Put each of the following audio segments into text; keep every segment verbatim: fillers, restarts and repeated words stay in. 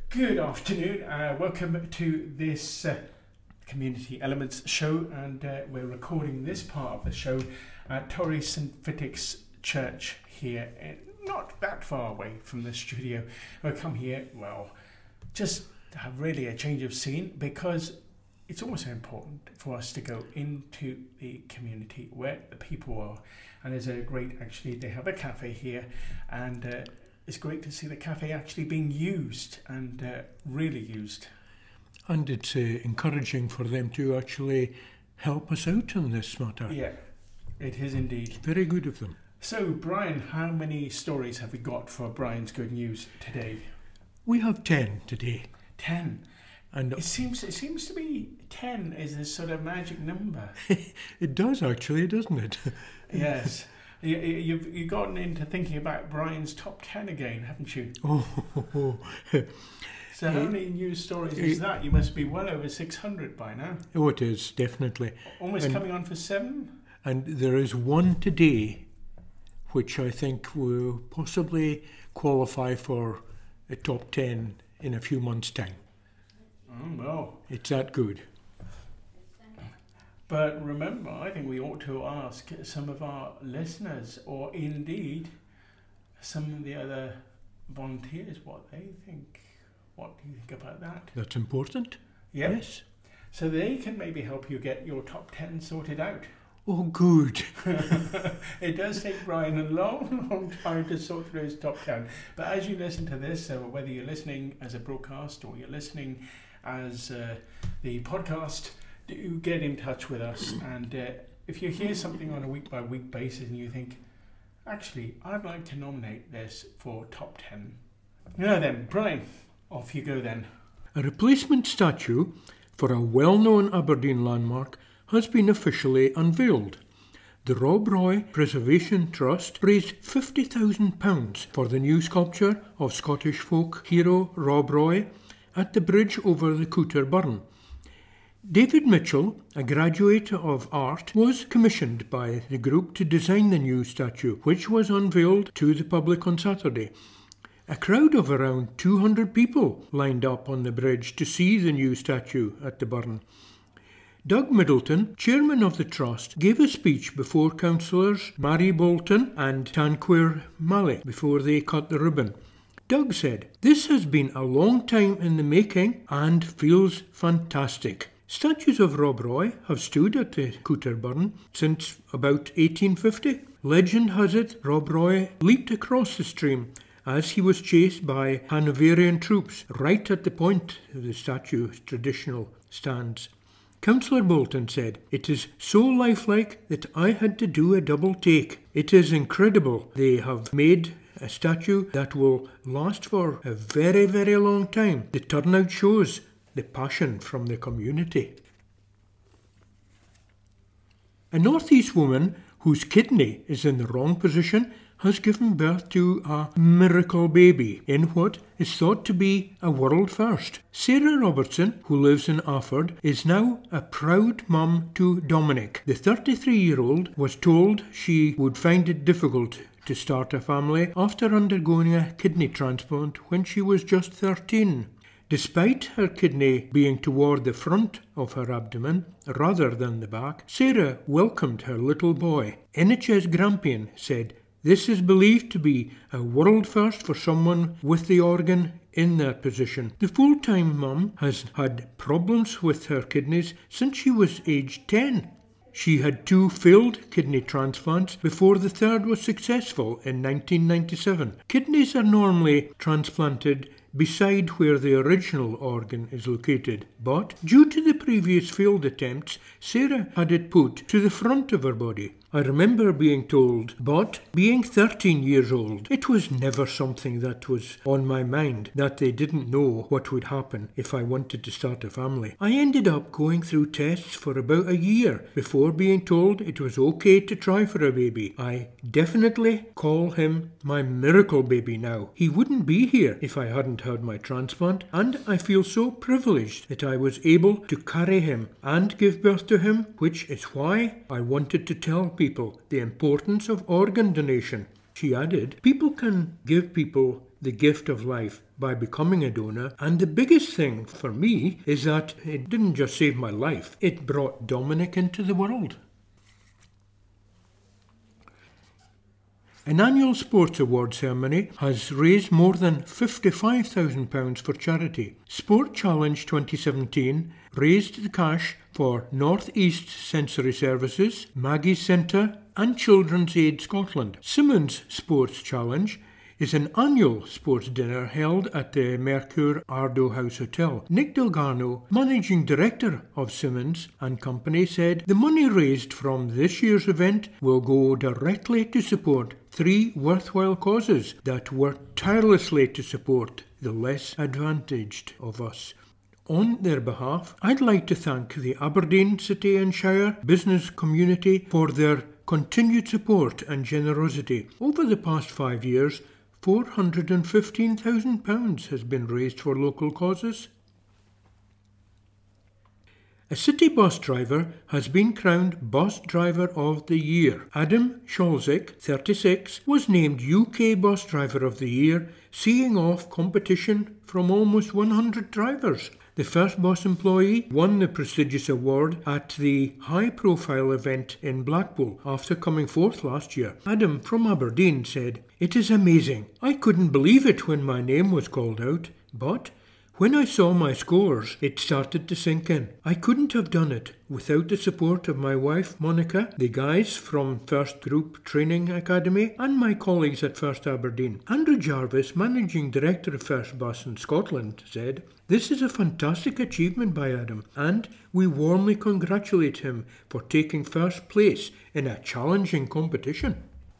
Good afternoon. Uh, welcome to this uh, Community Elements show, and uh, we're recording this part of the show at Torrey Saint Vitic's Church here, in, not that far away from the studio. We come here, well, just to have really a change of scene, because it's also important for us to go into the community where the people are. And there's a great, actually, they have a cafe here, and uh, it's great to see the cafe actually being used and uh, really used. And it's uh, encouraging for them to actually help us out on this matter. Yeah, it is indeed. Very good of them. So, Brian, how many stories have we got for Brian's Good News today? We have ten today. Ten. And it seems it seems to be ten is a sort of magic number. It does actually, doesn't it? Yes. You, you've you've gotten into thinking about Brian's top ten again, haven't you? Oh. So how many news stories is that? You must be well over six hundred by now. Oh, it is, definitely. Almost and, coming on for seven? And there is one today which I think will possibly qualify for a top ten in a few months' time. Oh, well. It's that good. But remember, I think we ought to ask some of our listeners, or indeed some of the other volunteers, what they think. What do you think about that? That's important. Yep. Yes. So they can maybe help you get your top ten sorted out. Oh, good. It does take Brian a long, long time to sort through his top ten. But as you listen to this, so whether you're listening as a broadcast or you're listening as uh, the podcast, do get in touch with us. And uh, if you hear something on a week-by-week basis and you think, actually, I'd like to nominate this for top ten. Now then, Brian, off you go then. A replacement statue for a well-known Aberdeen landmark has been officially unveiled. The Rob Roy Preservation Trust raised fifty thousand pounds for the new sculpture of Scottish folk hero Rob Roy at the bridge over the Cooter Burn. David Mitchell, a graduate of art, was commissioned by the group to design the new statue, which was unveiled to the public on Saturday. A crowd of around two hundred people lined up on the bridge to see the new statue at the burn. Doug Middleton, chairman of the trust, gave a speech before councillors Mary Bolton and Tanquir Malley before they cut the ribbon. Doug said, "This has been a long time in the making and feels fantastic. Statues of Rob Roy have stood at the Cooter Burn since about eighteen fifty. Legend has it Rob Roy leaped across the stream as he was chased by Hanoverian troops right at the point of the statue's traditional stands." Councillor Bolton said, "It is so lifelike that I had to do a double take. It is incredible they have made a statue that will last for a very, very long time. The turnout shows the passion from the community." A North East woman whose kidney is in the wrong position has given birth to a miracle baby in what is thought to be a world first. Sarah Robertson, who lives in Afford, is now a proud mum to Dominic. The thirty-three-year-old was told she would find it difficult to start a family after undergoing a kidney transplant when she was just thirteen. Despite her kidney being toward the front of her abdomen rather than the back, Sarah welcomed her little boy. N H S Grampian said, "This is believed to be a world first for someone with the organ in that position." The full-time mum has had problems with her kidneys since she was aged ten. She had two failed kidney transplants before the third was successful in nineteen ninety-seven. Kidneys are normally transplanted beside where the original organ is located, but due to the previous failed attempts, Sarah had it put to the front of her body. I remember being told, but being thirteen years old, it was never something that was on my mind, that they didn't know what would happen if I wanted to start a family. I ended up going through tests for about a year before being told it was okay to try for a baby. I definitely call him my miracle baby now. He wouldn't be here if I hadn't had my transplant, and I feel so privileged that I was able to carry him and give birth to him, which is why I wanted to tell people the importance of organ donation. She added, "People can give people the gift of life by becoming a donor. And the biggest thing for me is that it didn't just save my life, it brought Dominic into the world. An annual sports award ceremony has raised more than fifty-five thousand pounds for charity. Sport Challenge twenty seventeen raised the cash for North East Sensory Services, Maggie's Centre and Children's Aid Scotland. Simmons Sports Challenge is an annual sports dinner held at the Mercure Ardo House Hotel. Nick Delgano, Managing Director of Simmons and Company, said the money raised from this year's event will go directly to support three worthwhile causes that work tirelessly to support the less advantaged of us. On their behalf, I'd like to thank the Aberdeen City and Shire business community for their continued support and generosity. Over the past five years, four hundred fifteen thousand pounds has been raised for local causes. A city bus driver has been crowned Bus Driver of the Year. Adam Scholzik, thirty-six, was named U K Bus Driver of the Year, seeing off competition from almost one hundred drivers. The first bus employee won the prestigious award at the high-profile event in Blackpool after coming fourth last year. Adam from Aberdeen said, "It is amazing. I couldn't believe it when my name was called out, but when I saw my scores, it started to sink in. I couldn't have done it without the support of my wife, Monica, the guys from First Group Training Academy, and my colleagues at First Aberdeen." Andrew Jarvis, Managing Director of First Bus in Scotland, said, "This is a fantastic achievement by Adam, and we warmly congratulate him for taking first place in a challenging competition."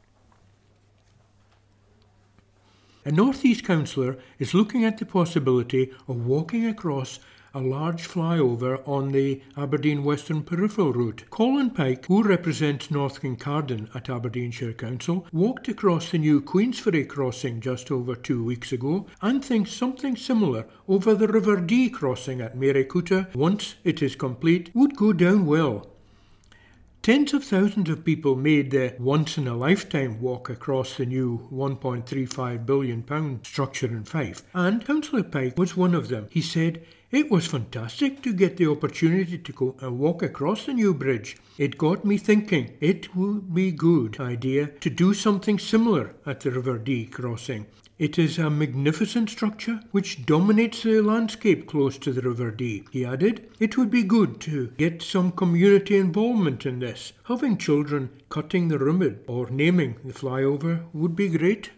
A North East councillor is looking at the possibility of walking across a large flyover on the Aberdeen Western Peripheral route. Colin Pike, who represents North Kincardine at Aberdeenshire Council, walked across the new Queensferry crossing just over two weeks ago and thinks something similar over the River Dee crossing at Marycooter, once it is complete, would go down well. Tens of thousands of people made the once-in-a-lifetime walk across the new one point three five billion pounds structure in Fife, and Councillor Pike was one of them. He said, "It was fantastic to get the opportunity to go and walk across the new bridge. It got me thinking it would be a good idea to do something similar at the River Dee crossing. It is a magnificent structure which dominates the landscape close to the River Dee." He added, "It would be good to get some community involvement in this. Having children cutting the ribbon or naming the flyover would be great."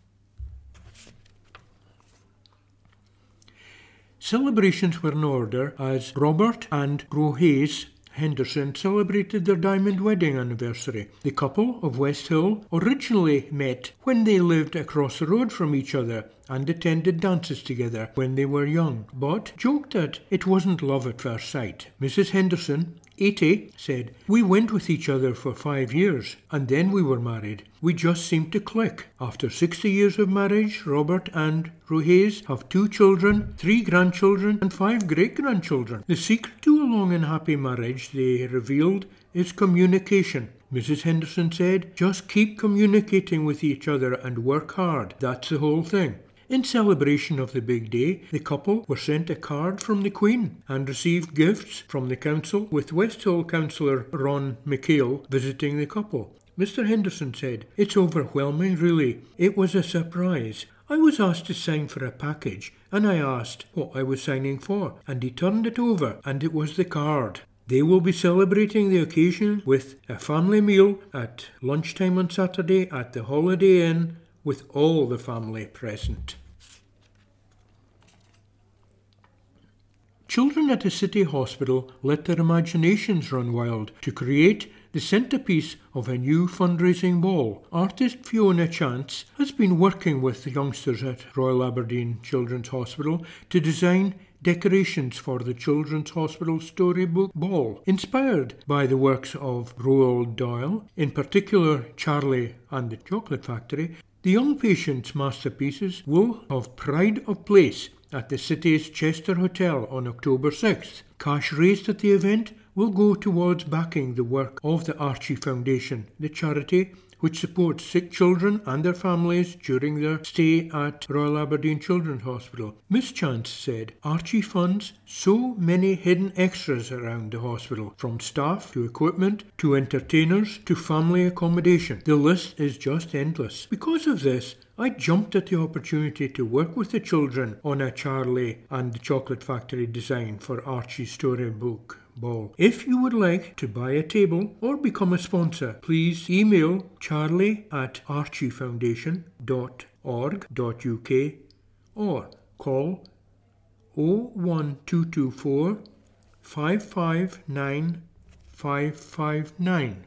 Celebrations were in order as Robert and Rohase Henderson celebrated their diamond wedding anniversary. The couple of West Hill originally met when they lived across the road from each other and attended dances together when they were young, but joked that it wasn't love at first sight. Missus Henderson, eighty, said, "We went with each other for five years and then we were married. We just seemed to click. After sixty years of marriage, Robert and Rohase have two children, three grandchildren and five great-grandchildren. The secret to a long and happy marriage," they revealed, "is communication." Missus Henderson said, "Just keep communicating with each other and work hard. That's the whole thing." In celebration of the big day, the couple were sent a card from the Queen and received gifts from the council, with West Hill councillor Ron McHale visiting the couple. Mister Henderson said, "It's overwhelming, really. It was a surprise. I was asked to sign for a package, and I asked what I was signing for, and he turned it over, and it was the card." They will be celebrating the occasion with a family meal at lunchtime on Saturday at the Holiday Inn, with all the family present. Children at a city hospital let their imaginations run wild to create the centrepiece of a new fundraising ball. Artist Fiona Chance has been working with the youngsters at Royal Aberdeen Children's Hospital to design decorations for the Children's Hospital Storybook Ball, inspired by the works of Roald Dahl, in particular Charlie and the Chocolate Factory. The young patients' masterpieces will have pride of place at the city's Chester Hotel on October sixth. Cash raised at the event will go towards backing the work of the Archie Foundation, the charity which supports sick children and their families during their stay at Royal Aberdeen Children's Hospital. Miss Chance said, Archie funds so many hidden extras around the hospital, from staff to equipment to entertainers to family accommodation. The list is just endless. Because of this, I jumped at the opportunity to work with the children on a Charlie and the Chocolate Factory design for Archie's storybook ball. If you would like to buy a table or become a sponsor, please email charlie at archiefoundation dot org dot U K or call oh one two two four, five five nine, five five nine.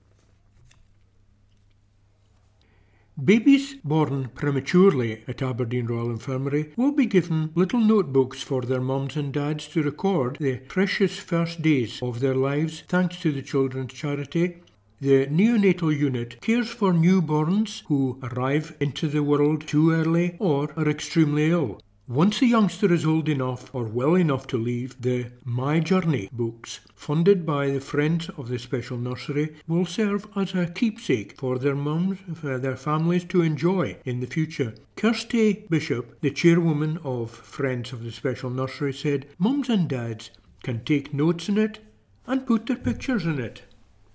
Babies born prematurely at Aberdeen Royal Infirmary will be given little notebooks for their mums and dads to record the precious first days of their lives thanks to the children's charity. The neonatal unit cares for newborns who arrive into the world too early or are extremely ill. Once a youngster is old enough or well enough to leave, the My Journey books, funded by the Friends of the Special Nursery, will serve as a keepsake for their mums, for their families to enjoy in the future. Kirsty Bishop, the chairwoman of Friends of the Special Nursery, said, Mums and dads can take notes in it and put their pictures in it.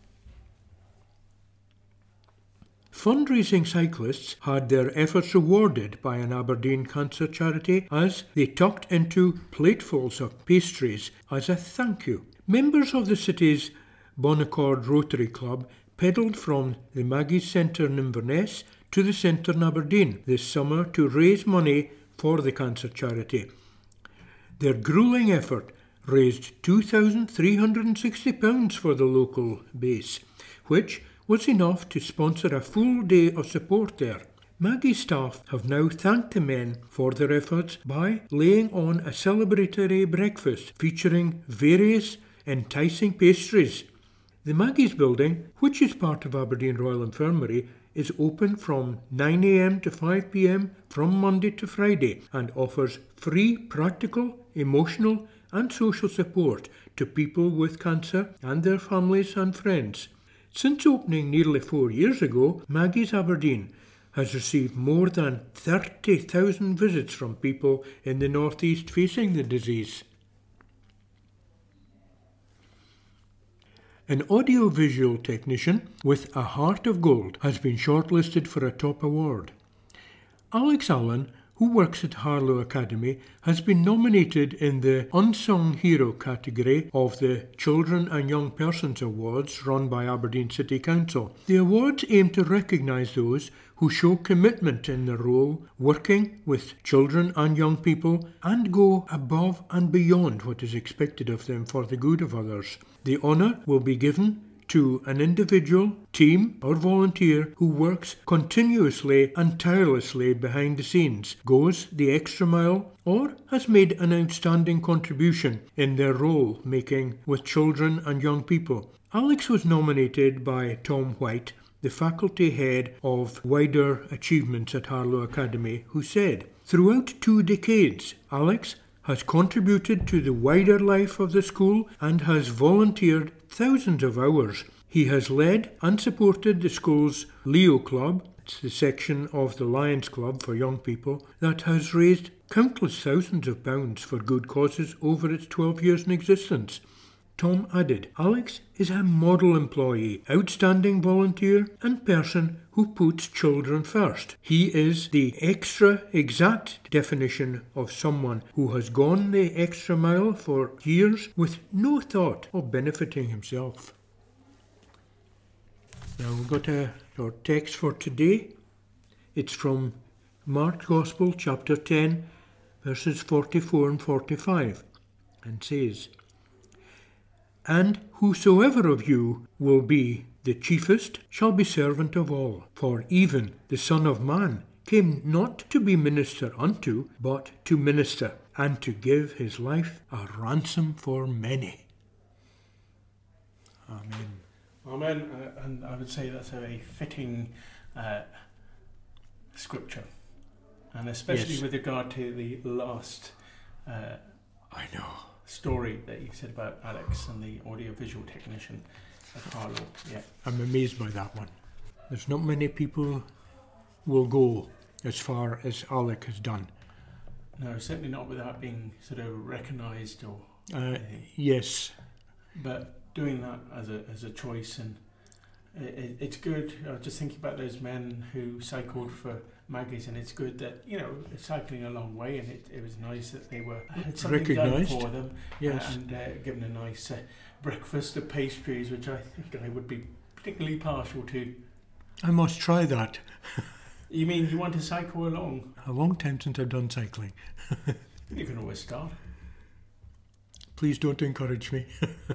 Fundraising cyclists had their efforts rewarded by an Aberdeen cancer charity as they tucked into platefuls of pastries as a thank you. Members of the city's Bonaccord Rotary Club pedalled from the Maggie's Centre in Inverness to the centre in Aberdeen this summer to raise money for the cancer charity. Their gruelling effort raised two thousand three hundred sixty pounds for the local base, which was enough to sponsor a full day of support there. Maggie's staff have now thanked the men for their efforts by laying on a celebratory breakfast featuring various enticing pastries. The Maggie's building, which is part of Aberdeen Royal Infirmary, is open from nine a m to five p m from Monday to Friday and offers free practical, emotional and social support to people with cancer and their families and friends. Since opening nearly four years ago, Maggie's Aberdeen has received more than thirty thousand visits from people in the North East facing the disease. An audiovisual technician with a heart of gold has been shortlisted for a top award. Alex Allen, who works at Harlow Academy, has been nominated in the Unsung Hero category of the Children and Young Persons Awards run by Aberdeen City Council. The awards aim to recognise those who show commitment in their role, working with children and young people, and go above and beyond what is expected of them for the good of others. The honour will be given to an individual, team or volunteer who works continuously and tirelessly behind the scenes, goes the extra mile, or has made an outstanding contribution in their role making with children and young people. Alex was nominated by Tom White, the faculty head of Wider Achievements at Harlow Academy, who said, "Throughout two decades, Alex has contributed to the wider life of the school and has volunteered thousands of hours. He has led and supported the school's Leo Club, it's the section of the Lions Club for young people, that has raised countless thousands of pounds for good causes over its twelve years in existence." Tom added, "Alex is a model employee, outstanding volunteer and person who puts children first. He is the extra exact definition of someone who has gone the extra mile for years with no thought of benefiting himself." Now we've got a, our text for today. It's from Mark's Gospel, chapter ten, verses forty-four and forty-five, and says, "And whosoever of you will be the chiefest shall be servant of all. For even the Son of Man came not to be minister unto, but to minister, and to give his life a ransom for many." Amen. Amen. Uh, and I would say that's a very fitting uh, scripture. And especially Yes. with regard to the last uh, I know. story that you said about Alex and the audiovisual technician at Harlow. Yeah. I'm amazed by that one. There's not many people will go as far as Alec has done. No, certainly not without being sort of recognised or... Uh, yes. But doing that as a as a choice, and it, it's good. I was just thinking about those men who cycled for Maggie's, and it's good that, you know, cycling a long way, and it, it was nice that they were had something done for them. Yes. And uh, given a nice uh, breakfast of pastries, which I think I would be particularly partial to. I must try that. You mean you want to cycle along? A long time since I've done cycling. You can always start. Please don't encourage me.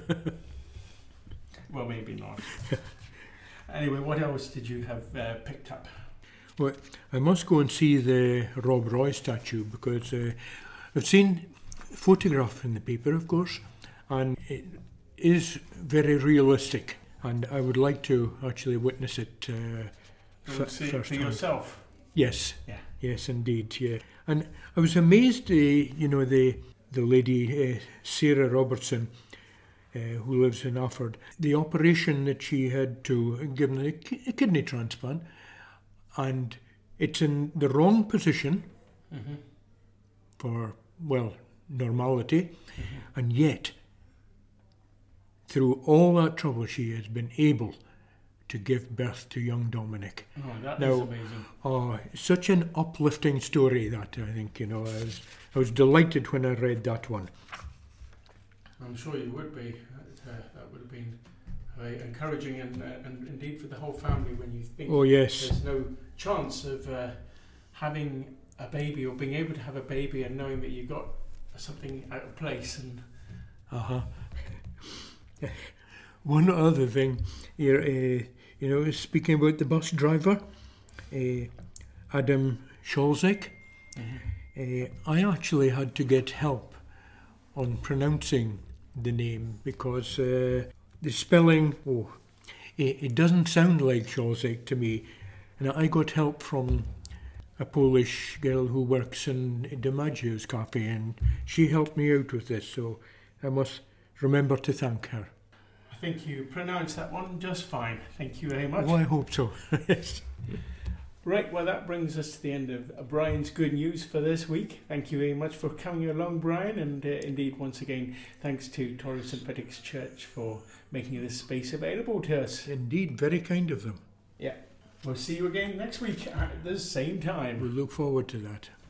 Well, maybe not. Anyway, what else did you have uh, picked up? Well, I must go and see the Rob Roy statue, because uh, I've seen a photograph in the paper, of course, and it is very realistic, and I would like to actually witness it uh, f- see first for time. yourself? Yes. Yeah. Yes, indeed, yeah. And I was amazed, uh, you know, the, the lady, uh, Sarah Robertson, uh, who lives in Ufford, the operation that she had to give a, ki- a kidney transplant, and it's in the wrong position mm-hmm. for, well, normality, mm-hmm. and yet, through all that trouble, she has been able to give birth to young Dominic. Oh, that now, is amazing. Oh, such an uplifting story that, I think, you know, I was, I was delighted when I read that one. I'm sure you would be. That, uh, that would have been very encouraging, and, uh, and indeed for the whole family, when you think Oh, yes. there's no chance of uh, having a baby, or being able to have a baby, and knowing that you got something out of place. And Uh-huh. One other thing here, uh, you know, speaking about the bus driver, uh, Adam Scholzek, mm-hmm. uh, I actually had to get help on pronouncing the name, because uh, the spelling, oh, it, it doesn't sound like Scholzek to me. And I got help from a Polish girl who works in DiMaggio's cafe, and she helped me out with this, so I must remember to thank her. I think you pronounced that one just fine. Thank you very much. Oh, I hope so. Yes. Right, well, that brings us to the end of Brian's good news for this week. Thank you very much for coming along, Brian, and uh, indeed, once again, thanks to Torrey Saint Vitic's Church for making this space available to us. Indeed, very kind of them. Yeah. We'll see you again next week at the same time. We look forward to that.